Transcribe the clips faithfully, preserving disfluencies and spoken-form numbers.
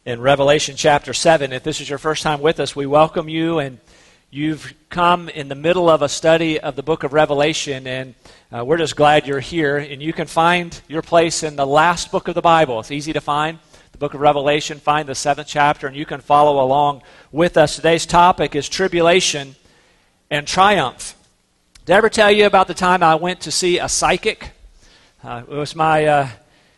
in Revelation chapter seven. If this is your first time with us, we welcome you, and you've come in the middle of a study of the book of Revelation, and uh, we're just glad you're here. And you can find your place in the last book of the Bible. It's easy to find, the book of Revelation. Find the seventh chapter, and you can follow along with us. Today's topic is tribulation and triumph. Did I ever tell you about the time I went to see a psychic? Uh, it was my... Uh,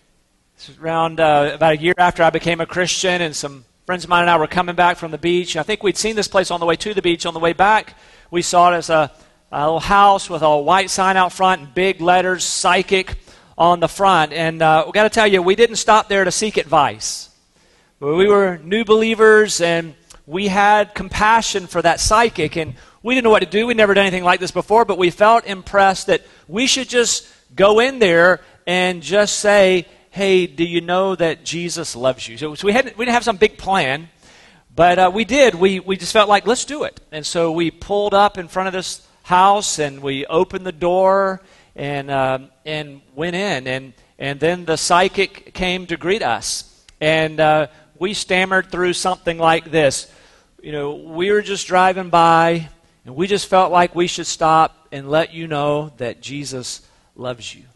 This was around uh, about a year after I became a Christian, and some friends of mine and I were coming back from the beach. I think we'd seen this place on the way to the beach. On the way back, we saw it as a, a little house with a white sign out front and big letters, psychic, on the front. And uh, we got to tell you, we didn't stop there to seek advice. We were new believers, and we had compassion for that psychic, and we didn't know what to do. We'd never done anything like this before, but we felt impressed that we should just go in there and just say, hey, do you know that Jesus loves you? So, so we, hadn't, we didn't have some big plan, but uh, we did. We, we just felt like, let's do it. And so we pulled up in front of this house, and we opened the door and uh, and went in. And, and then the psychic came to greet us. And uh, we stammered through something like this. You know, we were just driving by, and we just felt like we should stop and let you know that Jesus loves you.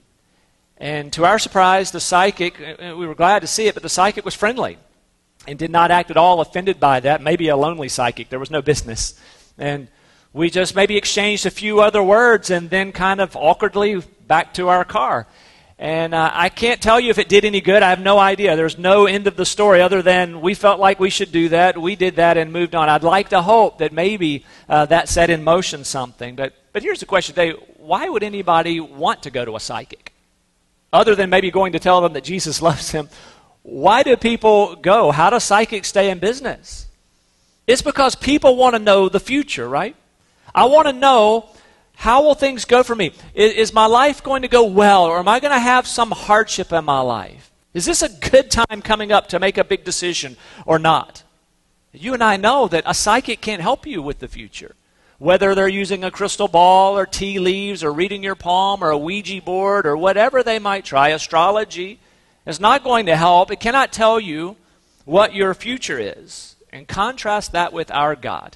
And to our surprise, the psychic, we were glad to see it, but the psychic was friendly and did not act at all offended by that. Maybe a lonely psychic. There was no business. And we just maybe exchanged a few other words and then kind of awkwardly back to our car. And uh, I can't tell you if it did any good. I have no idea. There's no end of the story other than we felt like we should do that. We did that and moved on. I'd like to hope that maybe uh, that set in motion something. But, but here's the question today. Why would anybody want to go to a psychic? Other than maybe going to tell them that Jesus loves him, why do people go? How do psychics stay in business? It's because people want to know the future, right? I want to know, how will things go for me? Is, is my life going to go well, or am I going to have some hardship in my life? Is this a good time coming up to make a big decision or not? You and I know that a psychic can't help you with the future. Whether they're using a crystal ball or tea leaves or reading your palm or a Ouija board or whatever they might try, astrology is not going to help. It cannot tell you what your future is. And contrast that with our God,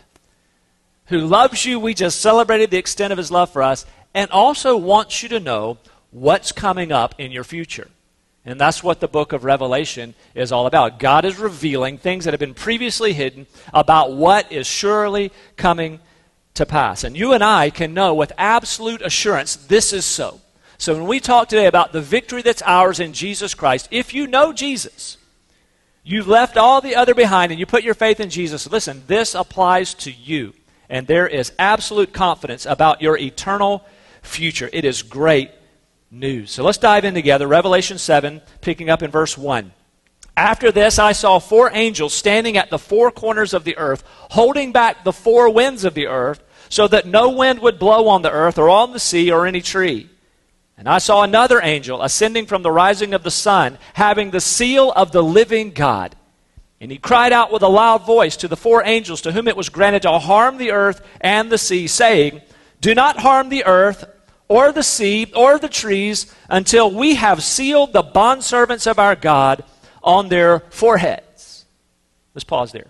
who loves you. We just celebrated the extent of his love for us, and also wants you to know what's coming up in your future. And that's what the book of Revelation is all about. God is revealing things that have been previously hidden about what is surely coming to pass. And you and I can know with absolute assurance this is so. So when we talk today about the victory that's ours in Jesus Christ, if you know Jesus, you've left all the other behind and you put your faith in Jesus, listen, this applies to you. And there is absolute confidence about your eternal future. It is great news. So let's dive in together. Revelation seven, picking up in verse one. After this, I saw four angels standing at the four corners of the earth, holding back the four winds of the earth, so that no wind would blow on the earth or on the sea or any tree. And I saw another angel ascending from the rising of the sun, having the seal of the living God. And he cried out with a loud voice to the four angels to whom it was granted to harm the earth and the sea, saying, do not harm the earth or the sea or the trees until we have sealed the bondservants of our God on their foreheads. Let's pause there.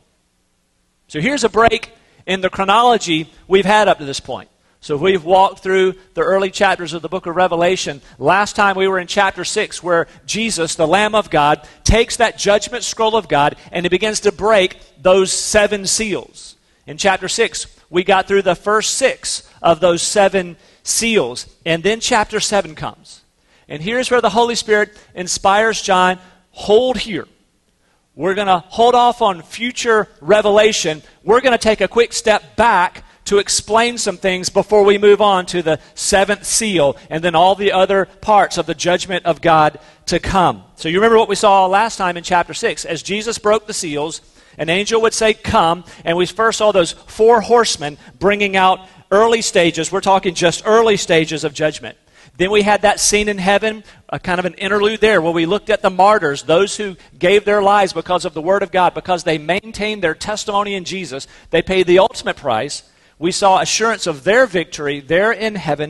So here's a break in the chronology we've had up to this point. So we've walked through the early chapters of the book of Revelation. Last time we were in chapter six, where Jesus, the Lamb of God, takes that judgment scroll of God and he begins to break those seven seals. In chapter six, we got through the first six of those seven seals. And then chapter seven comes. And here's where the Holy Spirit inspires John, hold here. We're going to hold off on future revelation. We're going to take a quick step back to explain some things before we move on to the seventh seal and then all the other parts of the judgment of God to come. So you remember what we saw last time in chapter six. As Jesus broke the seals, an angel would say, come, and we first saw those four horsemen bringing out early stages. We're talking just early stages of judgment. Then we had that scene in heaven, a kind of an interlude there, where we looked at the martyrs, those who gave their lives because of the Word of God, because they maintained their testimony in Jesus. They paid the ultimate price. We saw assurance of their victory there in heaven.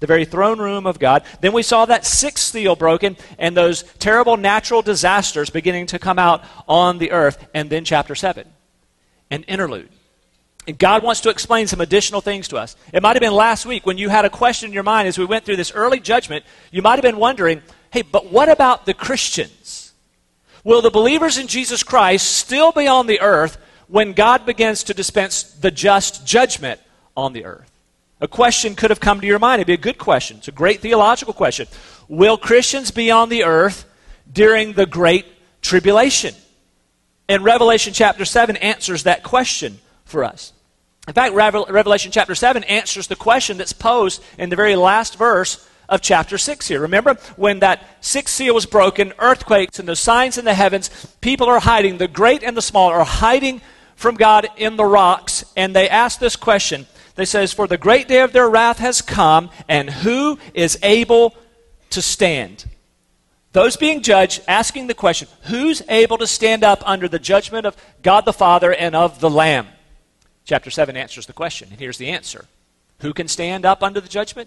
the very throne room of God. Then we saw that sixth seal broken and those terrible natural disasters beginning to come out on the earth. And then chapter seven, an interlude. And God wants to explain some additional things to us. It might have been last week when you had a question in your mind as we went through this early judgment. You might have been wondering, hey, but what about the Christians? Will the believers in Jesus Christ still be on the earth when God begins to dispense the just judgment on the earth? A question could have come to your mind. It'd be a good question. It's a great theological question. Will Christians be on the earth during the Great Tribulation? And Revelation chapter seven answers that question for us. In fact, Revelation chapter seven answers the question that's posed in the very last verse of chapter six here. Remember, when that sixth seal was broken, earthquakes and the signs in the heavens, people are hiding, the great and the small are hiding from God in the rocks, and they ask this question. They says, for the great day of their wrath has come, and who is able to stand? Those being judged, asking the question, who's able to stand up under the judgment of God the Father and of the Lamb? Chapter seven answers the question, and here's the answer. Who can stand up under the judgment?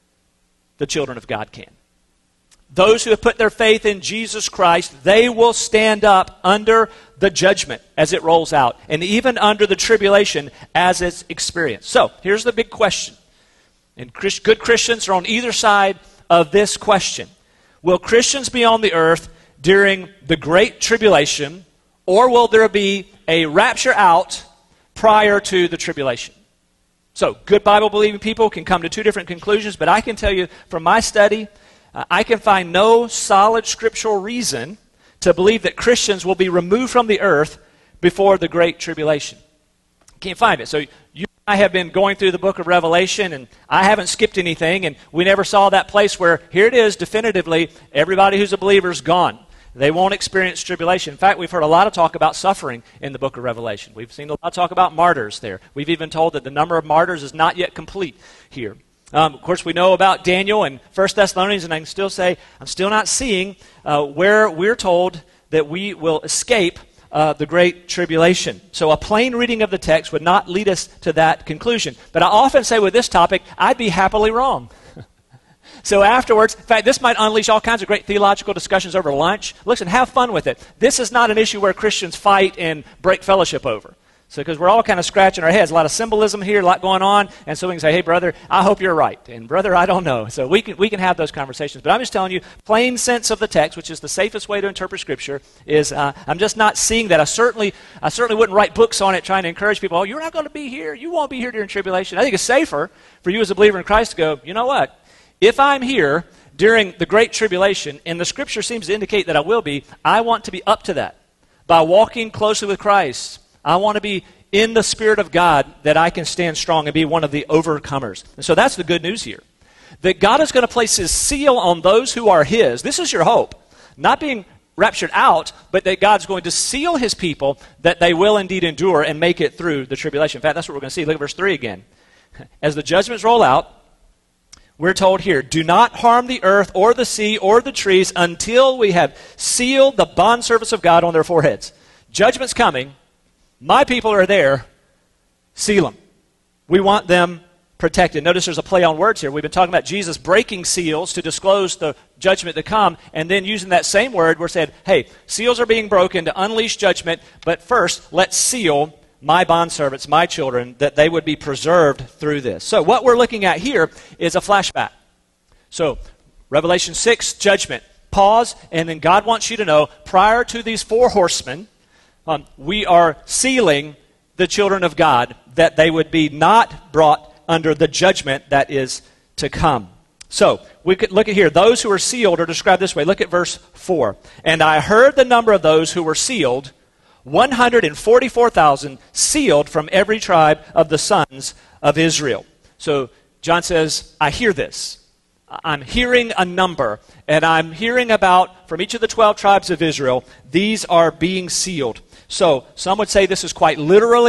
The children of God can. Those who have put their faith in Jesus Christ, they will stand up under the judgment as it rolls out, and even under the tribulation as it's experienced. So, here's the big question. And good Christians are on either side of this question. Will Christians be on the earth during the Great Tribulation, or will there be a rapture out prior to the tribulation? So, good Bible-believing people can come to two different conclusions, but I can tell you from my study, uh, I can find no solid scriptural reason to believe that Christians will be removed from the earth before the Great Tribulation. Can't find it. So, you and I have been going through the book of Revelation, and I haven't skipped anything, and we never saw that place where, here it is, definitively, everybody who's a believer is gone. They won't experience tribulation. In fact, we've heard a lot of talk about suffering in the book of Revelation. We've seen a lot of talk about martyrs there. We've even told that the number of martyrs is not yet complete here. Um, of course, we know about Daniel and First Thessalonians, and I can still say, I'm still not seeing uh, where we're told that we will escape uh, the Great Tribulation. So a plain reading of the text would not lead us to that conclusion. But I often say with this topic, I'd be happily wrong. So afterwards, in fact, this might unleash all kinds of great theological discussions over lunch. Listen, have fun with it. This is not an issue where Christians fight and break fellowship over. So because we're all kind of scratching our heads. A lot of symbolism here, a lot going on. And so we can say, hey, brother, I hope you're right. And brother, I don't know. So we can we can have those conversations. But I'm just telling you, plain sense of the text, which is the safest way to interpret Scripture, is uh, I'm just not seeing that. I certainly I certainly wouldn't write books on it trying to encourage people, oh, you're not going to be here. You won't be here during tribulation. I think it's safer for you as a believer in Christ to go, you know what? If I'm here during the Great Tribulation, and the Scripture seems to indicate that I will be, I want to be up to that. By walking closely with Christ, I want to be in the Spirit of God that I can stand strong and be one of the overcomers. And so that's the good news here. That God is going to place His seal on those who are His. This is your hope. Not being raptured out, but that God's going to seal His people that they will indeed endure and make it through the tribulation. In fact, that's what we're going to see. Look at verse three again. As the judgments roll out, we're told here, do not harm the earth or the sea or the trees until we have sealed the bondservants of God on their foreheads. Judgment's coming. My people are there. Seal them. We want them protected. Notice there's a play on words here. We've been talking about Jesus breaking seals to disclose the judgment to come, and then using that same word, we're saying, hey, seals are being broken to unleash judgment, but first, let's seal my bondservants, my children, that they would be preserved through this. So what we're looking at here is a flashback. So Revelation six, judgment. Pause, and then God wants you to know, prior to these four horsemen, um, we are sealing the children of God, that they would be not brought under the judgment that is to come. So, we could look at here. Those who are sealed are described this way. Look at verse four. And I heard the number of those who were sealed, one hundred forty-four thousand, sealed from every tribe of the sons of Israel. So John says, I hear this. I'm hearing a number, and I'm hearing about, from each of the twelve tribes of Israel, these are being sealed. So some would say this is quite literally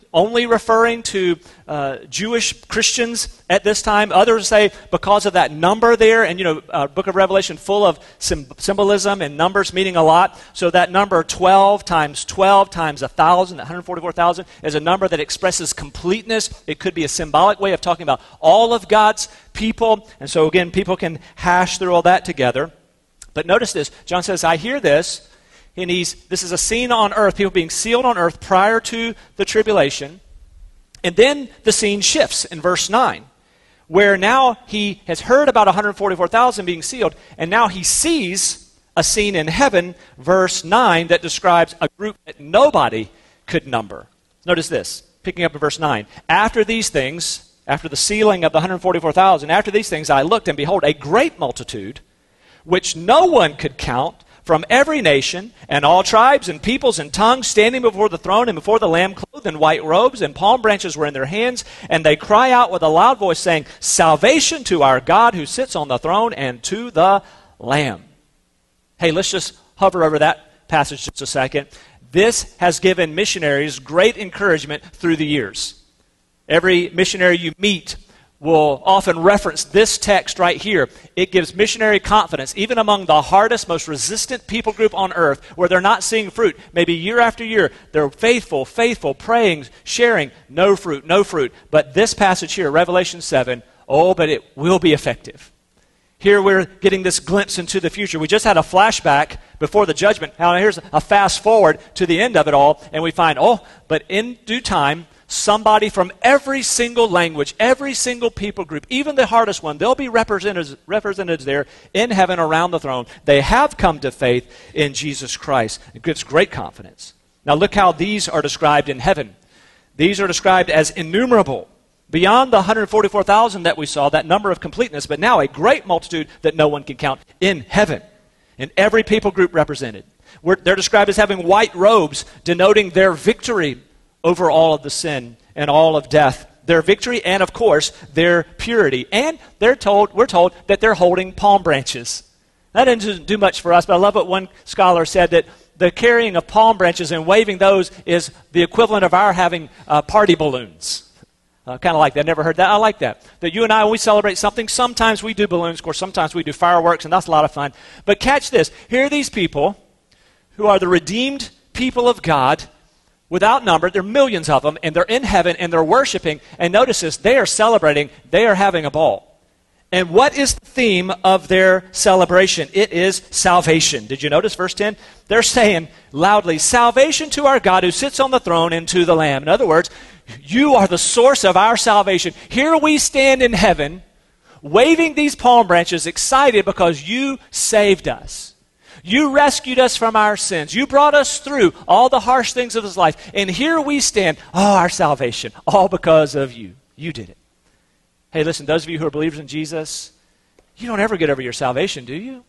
only referring to uh, Jewish Christians at this time. Others say because of that number there, and you know, uh, Book of Revelation full of sim- symbolism and numbers meaning a lot. So that number twelve times twelve times one thousand, one hundred forty-four thousand, is a number that expresses completeness. It could be a symbolic way of talking about all of God's people. And so again, people can hash through all that together. But notice this. John says, I hear this. And he's, this is a scene on earth, people being sealed on earth prior to the tribulation. And then the scene shifts in verse nine, where now he has heard about one hundred forty-four thousand being sealed, and now he sees a scene in heaven, verse nine, that describes a group that nobody could number. Notice this, picking up in verse nine. After these things, after the sealing of the one hundred forty-four thousand, after these things I looked, and behold, a great multitude, which no one could count, from every nation and all tribes and peoples and tongues, standing before the throne and before the Lamb, clothed in white robes, and palm branches were in their hands, and they cry out with a loud voice, saying, Salvation to our God who sits on the throne and to the Lamb. Hey, let's just hover over that passage just a second. This has given missionaries great encouragement through the years. Every missionary you meet will often reference this text right here. It gives missionary confidence, even among the hardest, most resistant people group on earth, where they're not seeing fruit. Maybe year after year, they're faithful, faithful, praying, sharing, no fruit, no fruit. But this passage here, Revelation seven, oh, but it will be effective. Here we're getting this glimpse into the future. We just had a flashback before the judgment. Now here's a fast forward to the end of it all, and we find, oh, but in due time, somebody from every single language, every single people group, even the hardest one, they'll be represented, represented there in heaven around the throne. They have come to faith in Jesus Christ. It gives great confidence. Now look how these are described in heaven. These are described as innumerable, beyond the one hundred forty-four thousand that we saw, that number of completeness, but now a great multitude that no one can count in heaven, in every people group represented. We're, they're described as having white robes, denoting their victory over all of the sin and all of death, their victory, and of course their purity. And they're told, we're told that they're holding palm branches. That doesn't do much for us, but I love what one scholar said, that the carrying of palm branches and waving those is the equivalent of our having uh, party balloons. Uh, kind of like that. Never heard that. I like that. That you and I, when we celebrate something, sometimes we do balloons, of course, sometimes we do fireworks, and that's a lot of fun. But catch this. Here are these people who are the redeemed people of God, without number. There are millions of them, and they're in heaven, and they're worshiping. And notice this, they are celebrating. They are having a ball. And what is the theme of their celebration? It is salvation. Did you notice verse ten? They're saying loudly, salvation to our God who sits on the throne and to the Lamb. In other words, you are the source of our salvation. Here we stand in heaven, waving these palm branches, excited because you saved us. You rescued us from our sins. You brought us through all the harsh things of this life. And here we stand, oh, our salvation, all because of you. You did it. Hey, listen, those of you who are believers in Jesus, you don't ever get over your salvation, do you?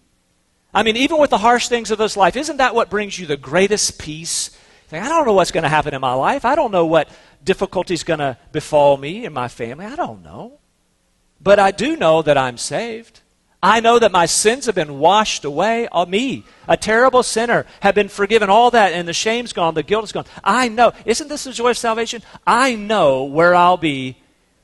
I mean, even with the harsh things of this life, isn't that what brings you the greatest peace? Think, I don't know what's going to happen in my life. I don't know what difficulty is going to befall me and my family. I don't know. But I do know that I'm saved. I know that my sins have been washed away. Oh, me, a terrible sinner, have been forgiven. All that, and the shame's gone, the guilt is gone. I know. Isn't this the joy of salvation? I know where I'll be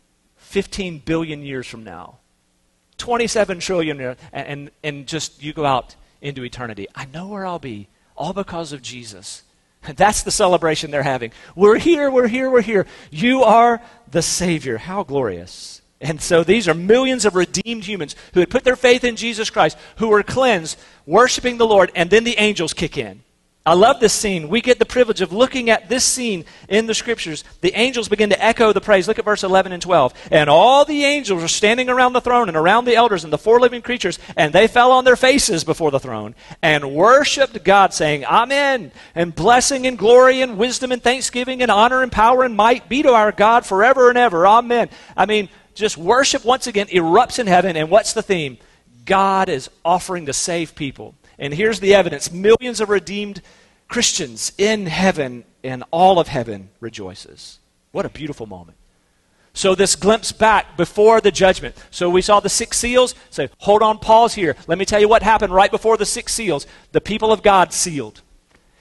fifteen billion years from now. twenty-seven trillion years, and, and, and just you go out into eternity. I know where I'll be, all because of Jesus. And that's the celebration they're having. We're here, we're here, we're here. You are the Savior. How glorious. And so these are millions of redeemed humans who had put their faith in Jesus Christ, who were cleansed, worshiping the Lord, and then the angels kick in. I love this scene. We get the privilege of looking at this scene in the Scriptures. The angels begin to echo the praise. Look at verse eleven and twelve. And all the angels are standing around the throne and around the elders and the four living creatures, and they fell on their faces before the throne and worshiped God, saying, Amen. And blessing and glory and wisdom and thanksgiving and honor and power and might be to our God forever and ever. Amen. I mean, just worship once again erupts in heaven. And what's the theme? God is offering to save people. And here's the evidence. Millions of redeemed Christians in heaven, and all of heaven rejoices. What a beautiful moment. So this glimpse back before the judgment. So we saw the six seals. So hold on, pause here. Let me tell you what happened right before the six seals. The people of God sealed.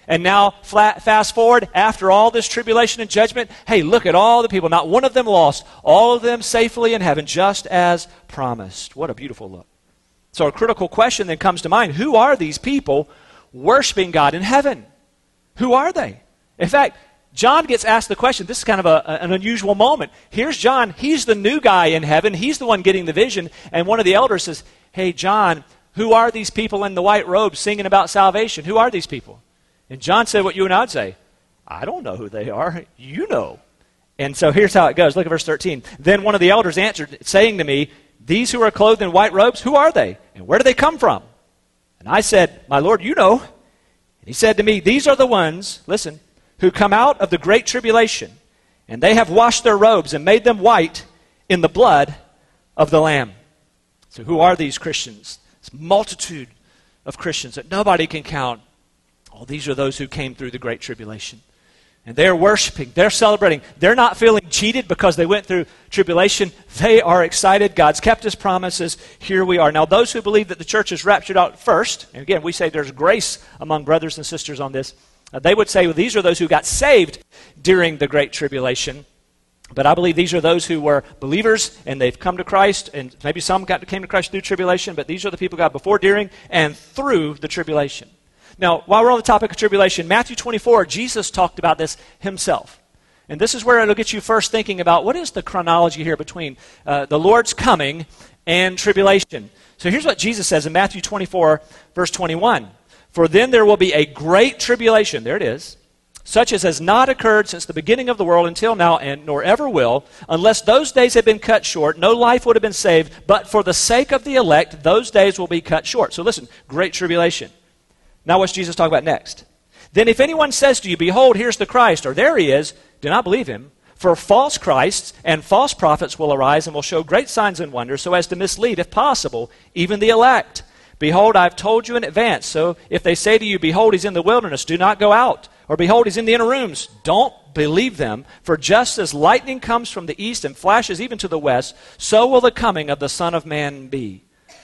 And now, flat, fast forward, after all this tribulation and judgment, hey, look at all the people. Not one of them lost. All of them safely in heaven, just as promised. What a beautiful look. So a critical question then comes to mind. Who are these people worshiping God in heaven? Who are they? In fact, John gets asked the question. This is kind of a, an unusual moment. Here's John. He's the new guy in heaven. He's the one getting the vision. And one of the elders says, hey, John, who are these people in the white robes singing about salvation? Who are these people? And John said what you and I would say. I don't know who they are. You know. And so here's how it goes. Look at verse thirteen. Then one of the elders answered, saying to me, these who are clothed in white robes, who are they? And where do they come from? And I said, my Lord, you know. And he said to me, these are the ones, listen, who come out of the great tribulation, and they have washed their robes and made them white in the blood of the Lamb. So who are these Christians? This multitude of Christians that nobody can count. Oh, these are those who came through the great tribulation. And they're worshiping, they're celebrating. They're not feeling cheated because they went through tribulation. They are excited. God's kept his promises. Here we are. Now, those who believe that the church is raptured out first, and again, we say there's grace among brothers and sisters on this, uh, they would say, well, these are those who got saved during the great tribulation. But I believe these are those who were believers, and they've come to Christ, and maybe some got, came to Christ through tribulation, but these are the people who got before, during, and through the tribulation. Now, while we're on the topic of tribulation, Matthew twenty-four, Jesus talked about this himself. And this is where it'll get you first thinking about what is the chronology here between uh, the Lord's coming and tribulation. So here's what Jesus says in Matthew twenty-four, verse twenty-one. For then there will be a great tribulation, there it is, such as has not occurred since the beginning of the world until now, and nor ever will, unless those days had been cut short, no life would have been saved, but for the sake of the elect, those days will be cut short. So listen, great tribulation. Now what's Jesus talking about next? Then if anyone says to you, behold, here's the Christ, or there he is, do not believe him. For false Christs and false prophets will arise and will show great signs and wonders, so as to mislead, if possible, even the elect. Behold, I have told you in advance. So if they say to you, behold, he's in the wilderness, do not go out. Or behold, he's in the inner rooms, don't believe them. For just as lightning comes from the east and flashes even to the west, so will the coming of the Son of Man be.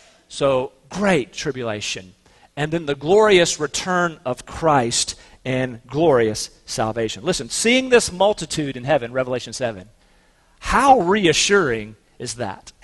So great tribulation. And then the glorious return of Christ and glorious salvation. Listen, seeing this multitude in heaven, Revelation seven, how reassuring is that?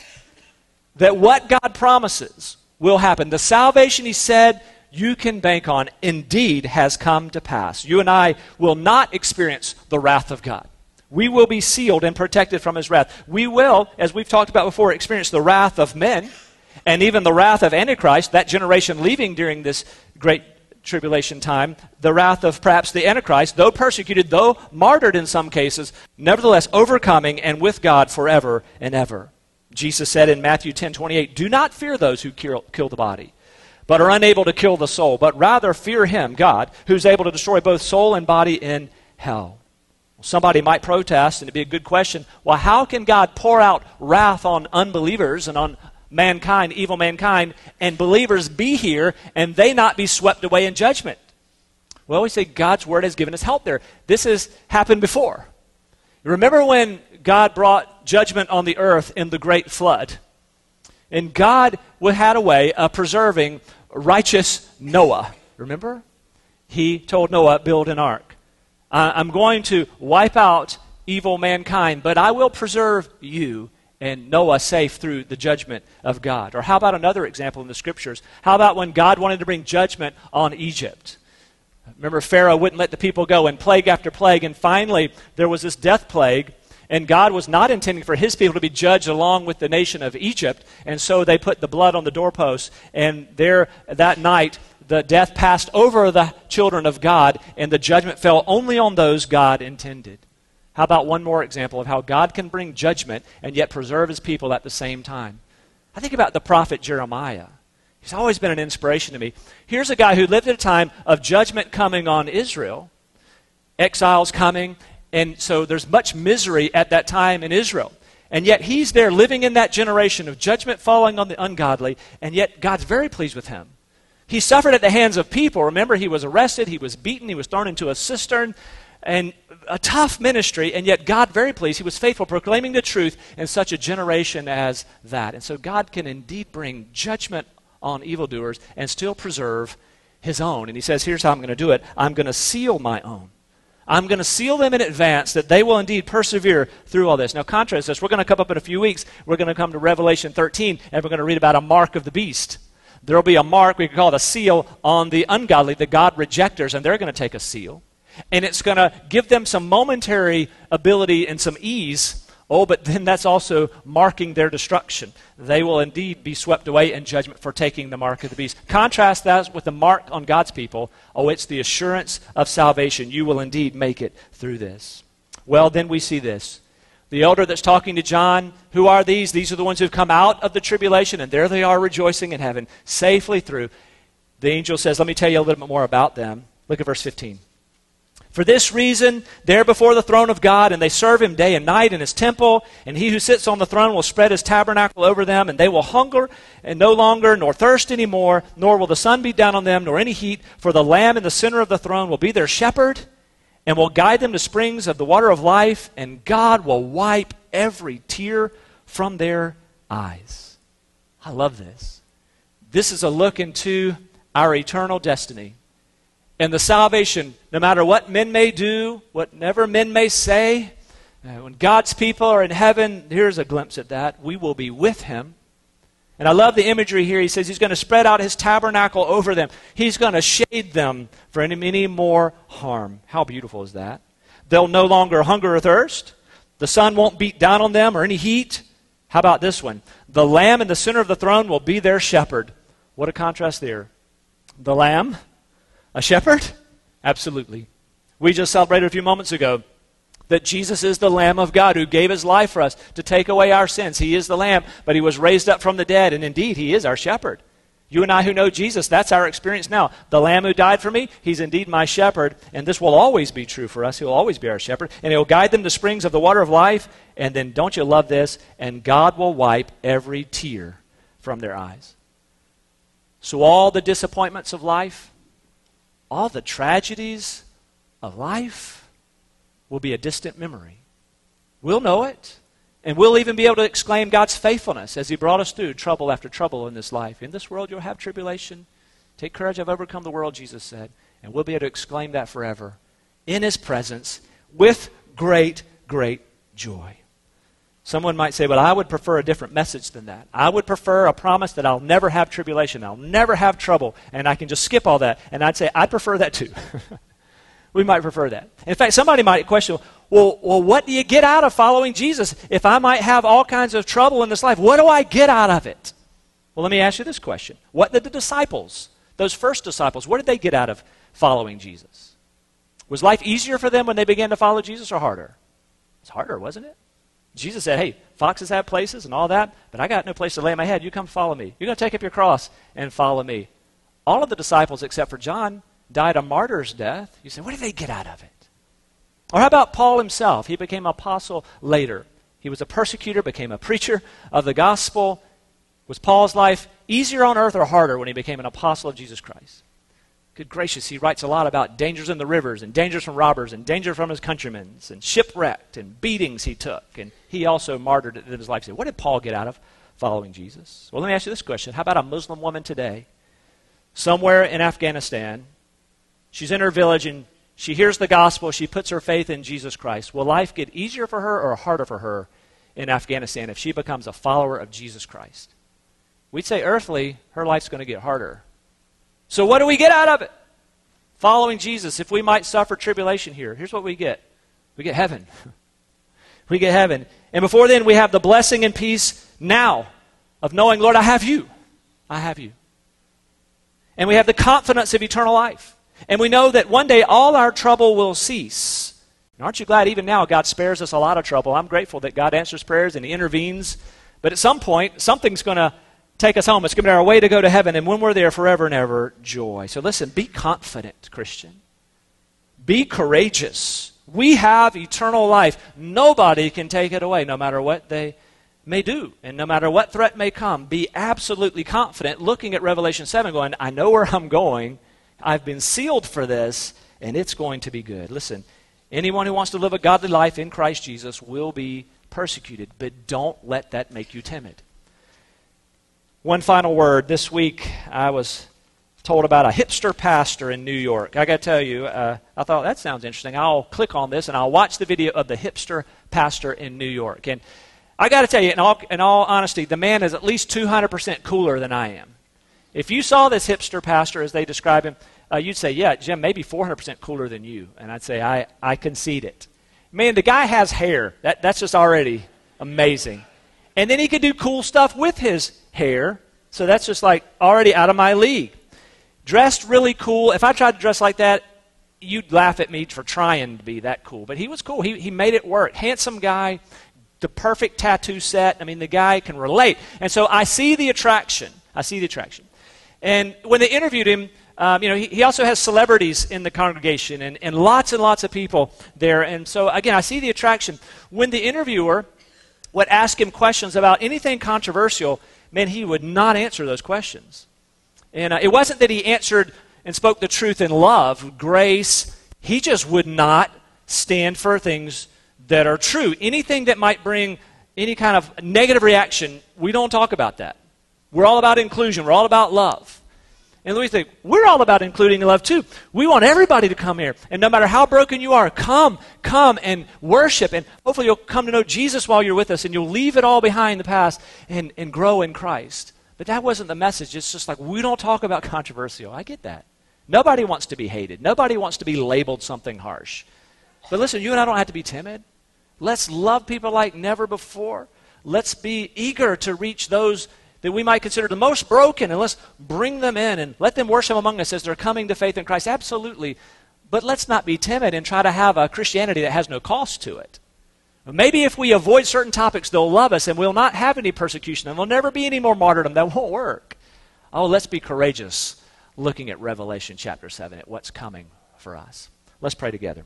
That what God promises will happen. The salvation he said you can bank on indeed has come to pass. You and I will not experience the wrath of God. We will be sealed and protected from his wrath. We will, as we've talked about before, experience the wrath of men, and even the wrath of Antichrist, that generation leaving during this great tribulation time, the wrath of perhaps the Antichrist, though persecuted, though martyred in some cases, nevertheless overcoming and with God forever and ever. Jesus said in Matthew ten twenty-eight, do not fear those who kill, kill the body, but are unable to kill the soul, but rather fear him, God, who's able to destroy both soul and body in hell. Well, somebody might protest, and it'd be a good question, well, how can God pour out wrath on unbelievers and on mankind, evil mankind, and believers be here and they not be swept away in judgment? Well, we say God's word has given us help there. This has happened before. Remember when God brought judgment on the earth in the great flood? And God had a way of preserving righteous Noah. Remember? He told Noah, build an ark. I'm going to wipe out evil mankind, but I will preserve you and Noah safe through the judgment of God. Or how about another example in the scriptures? How about when God wanted to bring judgment on Egypt? Remember, Pharaoh wouldn't let the people go, and plague after plague, and finally there was this death plague, and God was not intending for his people to be judged along with the nation of Egypt, and so they put the blood on the doorposts, and there that night the death passed over the children of God, and the judgment fell only on those God intended. How about one more example of how God can bring judgment and yet preserve his people at the same time? I think about the prophet Jeremiah. He's always been an inspiration to me. Here's a guy who lived at a time of judgment coming on Israel, exiles coming, and so there's much misery at that time in Israel. And yet he's there living in that generation of judgment falling on the ungodly, and yet God's very pleased with him. He suffered at the hands of people. Remember, he was arrested, he was beaten, he was thrown into a cistern, and a tough ministry, and yet God very pleased. He was faithful, proclaiming the truth in such a generation as that. And so God can indeed bring judgment on evildoers and still preserve his own. And he says, here's how I'm going to do it. I'm going to seal my own. I'm going to seal them in advance that they will indeed persevere through all this. Now contrast this. We're going to come up in a few weeks. We're going to come to Revelation thirteen, and we're going to read about a mark of the beast. There will be a mark, we can call it a seal, on the ungodly, the God rejectors, and they're going to take a seal. And it's going to give them some momentary ability and some ease. Oh, but then that's also marking their destruction. They will indeed be swept away in judgment for taking the mark of the beast. Contrast that with the mark on God's people. Oh, it's the assurance of salvation. You will indeed make it through this. Well, then we see this. The elder that's talking to John, who are these? These are the ones who've come out of the tribulation, and there they are rejoicing in heaven, safely through. The angel says, let me tell you a little bit more about them. Look at verse fifteen. For this reason, they're before the throne of God, and they serve him day and night in his temple, and he who sits on the throne will spread his tabernacle over them, and they will hunger and no longer, nor thirst any more, nor will the sun beat down on them, nor any heat, for the Lamb in the center of the throne will be their shepherd, and will guide them to springs of the water of life, and God will wipe every tear from their eyes. I love this. This is a look into our eternal destiny. And the salvation, no matter what men may do, whatever men may say, uh, when God's people are in heaven, here's a glimpse at that. We will be with him. And I love the imagery here. He says he's going to spread out his tabernacle over them. He's going to shade them for any, any more harm. How beautiful is that? They'll no longer hunger or thirst. The sun won't beat down on them or any heat. How about this one? The Lamb in the center of the throne will be their shepherd. What a contrast there. The Lamb, a shepherd? Absolutely. We just celebrated a few moments ago that Jesus is the Lamb of God who gave his life for us to take away our sins. He is the Lamb, but he was raised up from the dead, and indeed he is our shepherd. You and I who know Jesus, that's our experience now. The Lamb who died for me, he's indeed my shepherd, and this will always be true for us. He'll always be our shepherd, and he'll guide them to springs of the water of life, and then don't you love this? And God will wipe every tear from their eyes. So all the disappointments of life, all the tragedies of life will be a distant memory. We'll know it. And we'll even be able to exclaim God's faithfulness as he brought us through trouble after trouble in this life. In this world you'll have tribulation. Take courage, I've overcome the world, Jesus said. And we'll be able to exclaim that forever in his presence with great, great joy. Someone might say, but I would prefer a different message than that. I would prefer a promise that I'll never have tribulation, I'll never have trouble, and I can just skip all that. And I'd say, I'd prefer that too. We might prefer that. In fact, somebody might question, well, well, what do you get out of following Jesus? If I might have all kinds of trouble in this life, what do I get out of it? Well, let me ask you this question. What did the disciples, those first disciples, what did they get out of following Jesus? Was life easier for them when they began to follow Jesus or harder? It's harder, wasn't it? Jesus said, hey, foxes have places and all that, but I got no place to lay my head. You come follow me. You're going to take up your cross and follow me. All of the disciples, except for John, died a martyr's death. You say, what did they get out of it? Or how about Paul himself? He became an apostle later. He was a persecutor, became a preacher of the gospel. Was Paul's life easier on earth or harder when he became an apostle of Jesus Christ? Good gracious, he writes a lot about dangers in the rivers and dangers from robbers and danger from his countrymen and shipwrecked and beatings he took. And he also martyred in his life. What did Paul get out of following Jesus? Well, let me ask you this question. How about a Muslim woman today, somewhere in Afghanistan? She's in her village and she hears the gospel. She puts her faith in Jesus Christ. Will life get easier for her or harder for her in Afghanistan if she becomes a follower of Jesus Christ? We'd say earthly, her life's going to get harder. So what do we get out of it? Following Jesus, if we might suffer tribulation here, here's what we get. We get heaven. We get heaven. And before then, we have the blessing and peace now of knowing, Lord, I have you. I have you. And we have the confidence of eternal life. And we know that one day all our trouble will cease. And aren't you glad even now God spares us a lot of trouble? I'm grateful that God answers prayers and he intervenes. But at some point, something's going to take us home. It's going to be our way to go to heaven. And when we're there, forever and ever, joy. So listen, be confident, Christian. Be courageous. We have eternal life. Nobody can take it away, no matter what they may do. And no matter what threat may come, be absolutely confident, looking at Revelation seven, going, I know where I'm going. I've been sealed for this, and it's going to be good. Listen, anyone who wants to live a godly life in Christ Jesus will be persecuted, but don't let that make you timid. One final word. This week, I was told about a hipster pastor in New York. I got to tell you, uh, I thought that sounds interesting. I'll click on this and I'll watch the video of the hipster pastor in New York. And I got to tell you, in all, in all honesty, the man is at least two hundred percent cooler than I am. If you saw this hipster pastor as they describe him, uh, you'd say, yeah, Jim, maybe four hundred percent cooler than you. And I'd say, I, I concede it. Man, the guy has hair. That, that's just already amazing. And then he could do cool stuff with his hair. So that's just like already out of my league. Dressed really cool. If I tried to dress like that, you'd laugh at me for trying to be that cool. But he was cool. He, he made it work. Handsome guy, the perfect tattoo set. I mean, the guy can relate. And so I see the attraction. I see the attraction. And when they interviewed him, um, you know, he, he also has celebrities in the congregation and, and lots and lots of people there. And so, again, I see the attraction. When the interviewer would ask him questions about anything controversial, man, he would not answer those questions. And uh, it wasn't that he answered and spoke the truth in love, grace. He just would not stand for things that are true. Anything that might bring any kind of negative reaction, we don't talk about that. We're all about inclusion. We're all about love. And we think, we're all about including love too. We want everybody to come here. And no matter how broken you are, come, come and worship. And hopefully you'll come to know Jesus while you're with us and you'll leave it all behind the past and, and grow in Christ. But that wasn't the message. It's just like, we don't talk about controversial. I get that. Nobody wants to be hated. Nobody wants to be labeled something harsh. But listen, you and I don't have to be timid. Let's love people like never before. Let's be eager to reach those that we might consider the most broken, and let's bring them in and let them worship among us as they're coming to faith in Christ. Absolutely. But let's not be timid and try to have a Christianity that has no cost to it. Maybe if we avoid certain topics, they'll love us and we'll not have any persecution and there'll never be any more martyrdom. That won't work. Oh, let's be courageous looking at Revelation chapter seven, at what's coming for us. Let's pray together.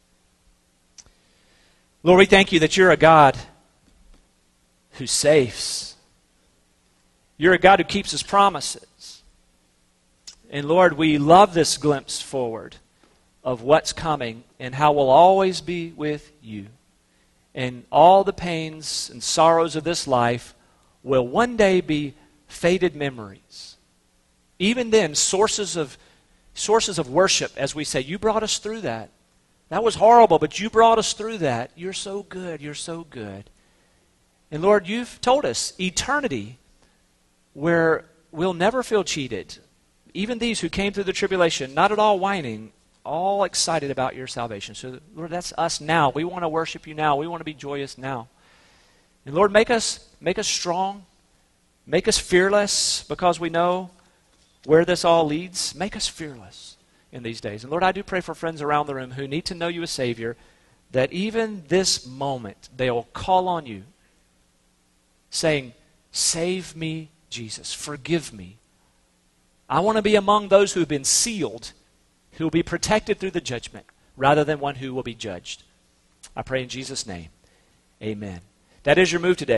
Lord, we thank you that you're a God who saves. You're a God who keeps his promises. And Lord, we love this glimpse forward of what's coming and how we'll always be with you. And all the pains and sorrows of this life will one day be faded memories. Even then, sources of sources of worship, as we say, you brought us through that. That was horrible, but you brought us through that. You're so good. You're so good. And Lord, you've told us eternity where we'll never feel cheated. Even these who came through the tribulation, not at all whining, all excited about your salvation. So, Lord, that's us now. We want to worship you now. We want to be joyous now. And Lord, make us make us strong. Make us fearless because we know where this all leads. Make us fearless in these days. And Lord, I do pray for friends around the room who need to know you as Savior, that even this moment they'll call on you saying, save me, Jesus. Forgive me. I want to be among those who have been sealed, who will be protected through the judgment, rather than one who will be judged. I pray in Jesus' name. Amen. That is your move today.